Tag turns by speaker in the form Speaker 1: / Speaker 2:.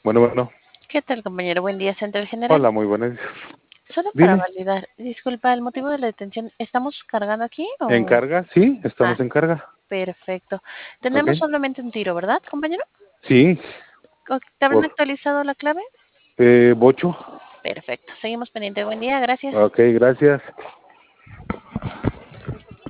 Speaker 1: Bueno.
Speaker 2: ¿Qué tal, compañero? Buen día, Central General.
Speaker 1: Hola, muy buenas.
Speaker 2: Solo para
Speaker 1: Dime,
Speaker 2: validar, disculpa, el motivo de la detención, ¿estamos cargando aquí
Speaker 1: ¿en
Speaker 2: o...?
Speaker 1: carga? Sí,
Speaker 2: Ah,
Speaker 1: estamos en carga.
Speaker 2: perfecto.
Speaker 1: ¿Ok?
Speaker 2: Tenemos solamente un tiro, ¿verdad, compañero?
Speaker 1: Sí,
Speaker 2: ¿Te habrán
Speaker 1: por
Speaker 2: actualizado la clave?
Speaker 1: Bocho.
Speaker 2: Perfecto. Seguimos pendiente. Buen día, gracias.
Speaker 1: Ok, gracias.